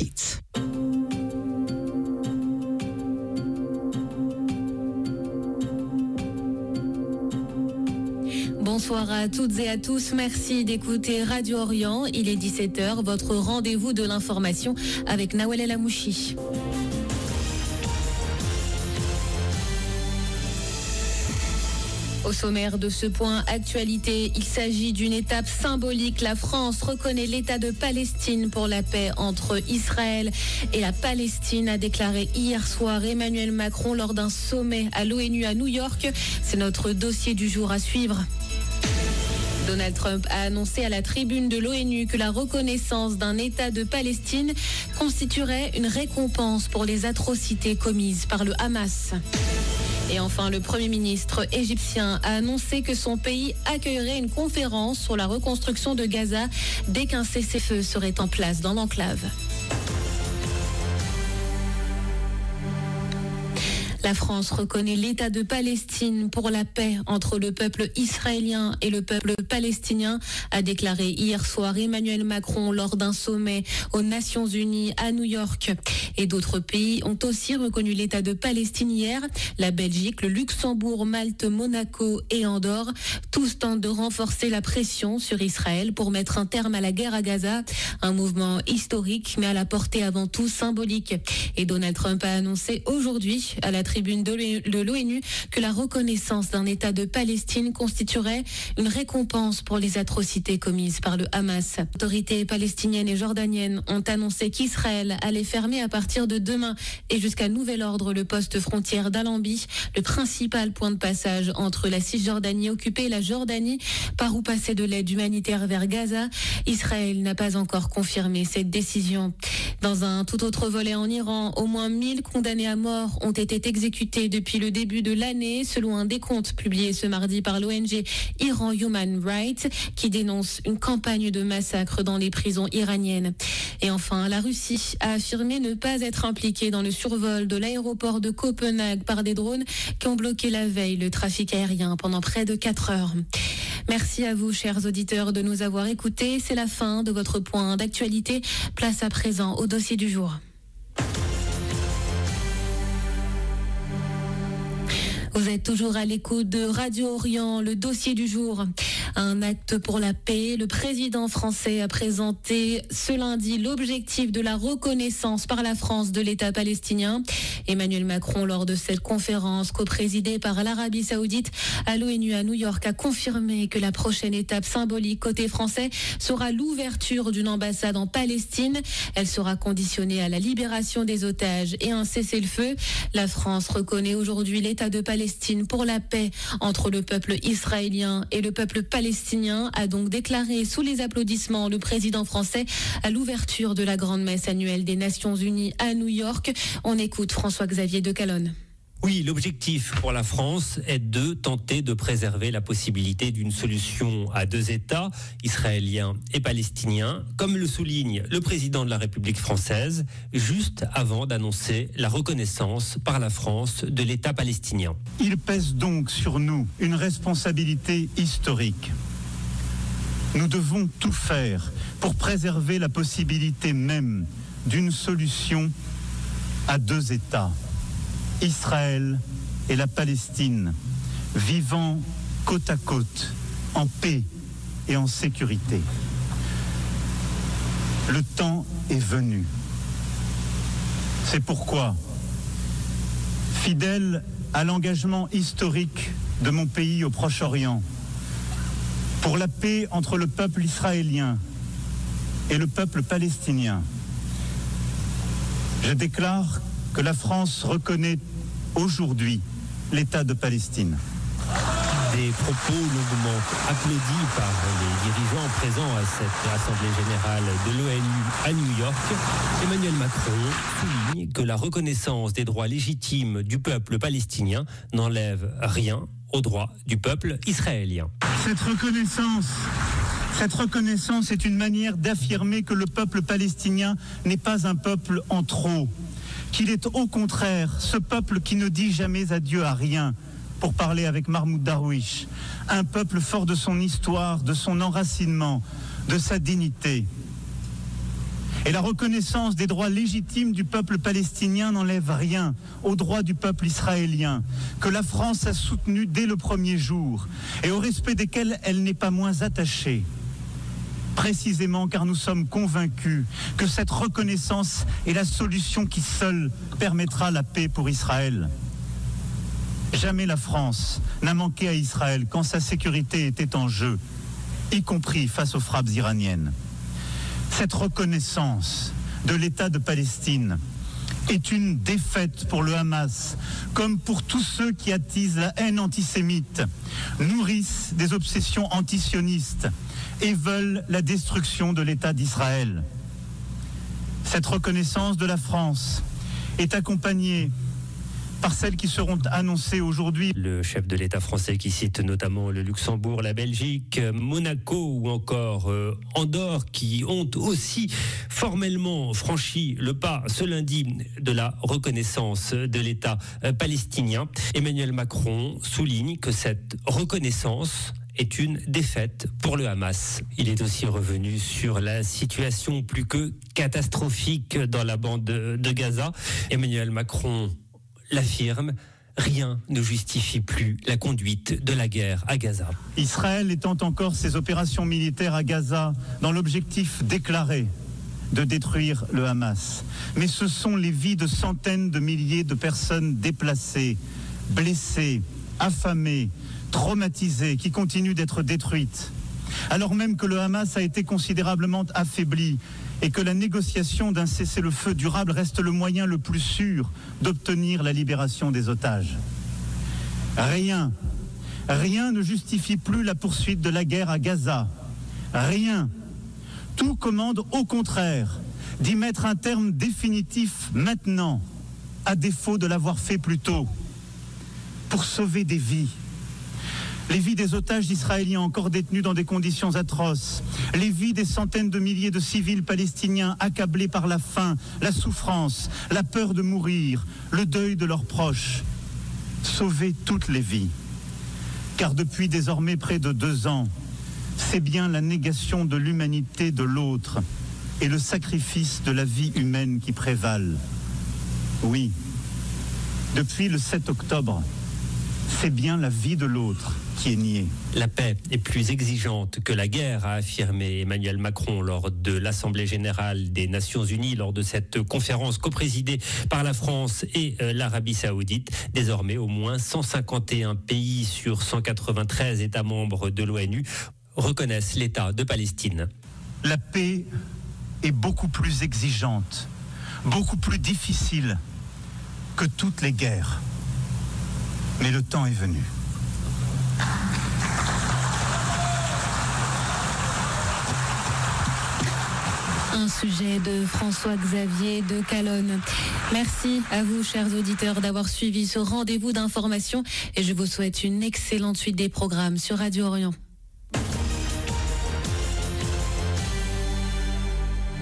Fritz. Bonsoir à toutes et à tous, merci d'écouter Radio Orient. Il est 17h, votre rendez-vous de l'information avec Nawel El Amouchi. Au sommaire de ce point actualité, il s'agit d'une étape symbolique. La France reconnaît l'État de Palestine pour la paix entre Israël et la Palestine, a déclaré hier soir Emmanuel Macron lors d'un sommet à l'ONU à New York. C'est notre dossier du jour à suivre. Donald Trump a annoncé à la tribune de l'ONU que la reconnaissance d'un État de Palestine constituerait une récompense pour les atrocités commises par le Hamas. Et enfin, le Premier ministre égyptien a annoncé que son pays accueillerait une conférence sur la reconstruction de Gaza dès qu'un cessez-le-feu serait en place dans l'enclave. La France reconnaît l'État de Palestine pour la paix entre le peuple israélien et le peuple palestinien, a déclaré hier soir Emmanuel Macron lors d'un sommet aux Nations Unies à New York. Et d'autres pays ont aussi reconnu l'État de Palestine hier. La Belgique, le Luxembourg, Malte, Monaco et Andorre. Tous tentent de renforcer la pression sur Israël pour mettre un terme à la guerre à Gaza. Un mouvement historique, mais à la portée avant tout symbolique. Et Donald Trump a annoncé aujourd'hui à la tribune de l'ONU que la reconnaissance d'un État de Palestine constituerait une récompense pour les atrocités commises par le Hamas. Les autorités palestiniennes et jordaniennes ont annoncé qu'Israël allait fermer à partir de demain et jusqu'à nouvel ordre le poste frontière d'Al-Ambi, le principal point de passage entre la Cisjordanie occupée et la Jordanie, par où passer de l'aide humanitaire vers Gaza. Israël n'a pas encore confirmé cette décision. Dans un tout autre volet en Iran, au moins 1000 condamnés à mort ont été exécutés depuis le début de l'année, selon un décompte publié ce mardi par l'ONG Iran Human Rights, qui dénonce une campagne de massacre dans les prisons iraniennes. Et enfin, la Russie a affirmé ne pas être impliquée dans le survol de l'aéroport de Copenhague par des drones qui ont bloqué la veille le trafic aérien pendant près de 4 heures. Merci à vous, chers auditeurs, de nous avoir écoutés. C'est la fin de votre point d'actualité. Place à présent au dossier du jour. Vous êtes toujours à l'écoute de Radio Orient, le dossier du jour. Un acte pour la paix. Le président français a présenté ce lundi l'objectif de la reconnaissance par la France de l'État palestinien. Emmanuel Macron, lors de cette conférence coprésidée par l'Arabie Saoudite à l'ONU à New York, a confirmé que la prochaine étape symbolique côté français sera l'ouverture d'une ambassade en Palestine. Elle sera conditionnée à la libération des otages et un cessez-le-feu. La France reconnaît aujourd'hui l'État de Palestine pour la paix entre le peuple israélien et le peuple palestinien, a donc déclaré sous les applaudissements le président français à l'ouverture de la grande messe annuelle des Nations Unies à New York. On écoute François-Xavier de Calonne. Oui, l'objectif pour la France est de tenter de préserver la possibilité d'une solution à 2 États, israélien et palestinien, comme le souligne le président de la République française, juste avant d'annoncer la reconnaissance par la France de l'État palestinien. Il pèse donc sur nous une responsabilité historique. Nous devons tout faire pour préserver la possibilité même d'une solution à 2 États. Israël et la Palestine, vivant côte à côte, en paix et en sécurité. Le temps est venu. C'est pourquoi, fidèle à l'engagement historique de mon pays au Proche-Orient, pour la paix entre le peuple israélien et le peuple palestinien, je déclare que la France reconnaît aujourd'hui l'État de Palestine. Des propos longuement applaudis par les dirigeants présents à cette Assemblée générale de l'ONU à New York. Emmanuel Macron souligne que la reconnaissance des droits légitimes du peuple palestinien n'enlève rien aux droits du peuple israélien. Cette reconnaissance est une manière d'affirmer que le peuple palestinien n'est pas un peuple en trop, qu'il est au contraire ce peuple qui ne dit jamais adieu à rien, pour parler avec Mahmoud Darwish, un peuple fort de son histoire, de son enracinement, de sa dignité. Et la reconnaissance des droits légitimes du peuple palestinien n'enlève rien aux droits du peuple israélien, que la France a soutenu dès le premier jour et au respect desquels elle n'est pas moins attachée. Précisément car nous sommes convaincus que cette reconnaissance est la solution qui seule permettra la paix pour Israël. Jamais la France n'a manqué à Israël quand sa sécurité était en jeu, y compris face aux frappes iraniennes. Cette reconnaissance de l'État de Palestine est une défaite pour le Hamas, comme pour tous ceux qui attisent la haine antisémite, nourrissent des obsessions antisionistes et veulent la destruction de l'État d'Israël. Cette reconnaissance de la France est accompagnée par celles qui seront annoncées aujourd'hui. Le chef de l'État français qui cite notamment le Luxembourg, la Belgique, Monaco ou encore Andorre qui ont aussi formellement franchi le pas ce lundi de la reconnaissance de l'État palestinien. Emmanuel Macron souligne que cette reconnaissance est une défaite pour le Hamas. Il est aussi revenu sur la situation plus que catastrophique dans la bande de Gaza. Emmanuel Macron l'affirme, rien ne justifie plus la conduite de la guerre à Gaza. Israël étend encore ses opérations militaires à Gaza dans l'objectif déclaré de détruire le Hamas. Mais ce sont les vies de centaines de milliers de personnes déplacées, blessées, affamées, traumatisées, qui continuent d'être détruites. Alors même que le Hamas a été considérablement affaibli et que la négociation d'un cessez-le-feu durable reste le moyen le plus sûr d'obtenir la libération des otages. Rien ne justifie plus la poursuite de la guerre à Gaza. Rien. Tout commande au contraire d'y mettre un terme définitif maintenant, à défaut de l'avoir fait plus tôt, pour sauver des vies. Les vies des otages israéliens encore détenus dans des conditions atroces, les vies des centaines de milliers de civils palestiniens accablés par la faim, la souffrance, la peur de mourir, le deuil de leurs proches. Sauver toutes les vies. Car depuis désormais près de 2 ans, c'est bien la négation de l'humanité de l'autre et le sacrifice de la vie humaine qui prévalent. Oui, depuis le 7 octobre, c'est bien la vie de l'autre qui est niée. La paix est plus exigeante que la guerre, a affirmé Emmanuel Macron lors de l'Assemblée générale des Nations Unies, lors de cette conférence coprésidée par la France et l'Arabie Saoudite. Désormais, au moins 151 pays sur 193 États membres de l'ONU reconnaissent l'État de Palestine. La paix est beaucoup plus exigeante, beaucoup plus difficile que toutes les guerres. Mais le temps est venu. Un sujet de François-Xavier de Calonne. Merci à vous, chers auditeurs, d'avoir suivi ce rendez-vous d'information et je vous souhaite une excellente suite des programmes sur Radio Orient.